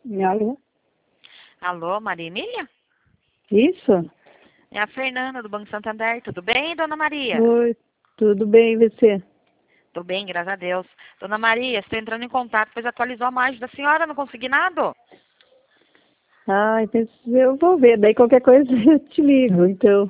Alô? Alô, Maria Emília? Isso? É a Fernanda, do Banco Santander. Tudo bem, dona Maria? Oi, tudo bem, e você? Tudo bem, graças a Deus. Dona Maria, estou entrando em contato, pois atualizou a margem da senhora, não consegui nada. Ai, eu vou ver, daí qualquer coisa eu te ligo, então.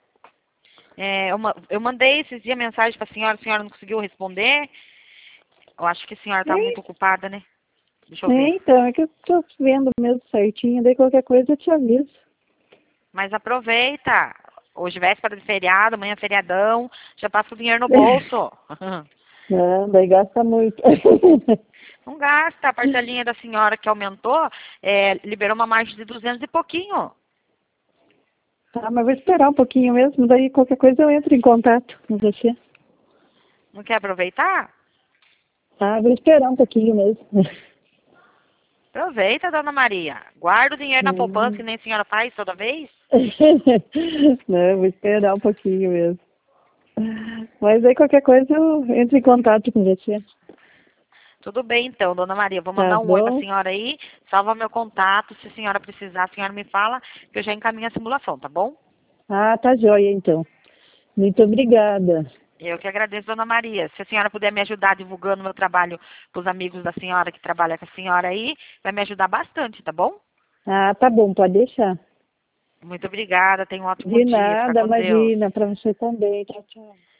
Eu mandei esses dias mensagem para a senhora não conseguiu responder. Eu acho que a senhora está muito É, ocupada, né? Deixa eu ver. então, é que eu tô vendo mesmo certinho, daí qualquer coisa eu te aviso. Mas aproveita. Hoje véspera de feriado, amanhã é feriadão, já passa o dinheiro no bolso. Não, daí gasta muito. Não gasta, a parcelinha da senhora que aumentou, liberou uma margem de 200 e pouquinho. Tá, mas vou esperar um pouquinho mesmo, daí qualquer coisa eu entro em contato com você. Não quer aproveitar? Tá, vou esperar um pouquinho mesmo. Aproveita, dona Maria. Guarda o dinheiro na poupança, que Hum. nem a senhora faz toda vez. Não, vou esperar um pouquinho mesmo. Mas aí qualquer coisa eu entro em contato com você. Tudo bem, então, dona Maria. Vou Tá mandar um oi para a bom? senhora aí. Salva meu contato. Se a senhora precisar, a senhora me fala, que eu já encaminho a simulação, tá bom? Ah, tá joia então. Muito obrigada. Eu que agradeço, dona Maria. Se a senhora puder me ajudar divulgando meu trabalho para os amigos da senhora que trabalham com a senhora aí, vai me ajudar bastante, tá bom? Ah, tá bom, pode deixar. Muito obrigada. Tenha um ótimo De dia. Fica nada, com Deus. imagina, para você também. Tchau, tchau.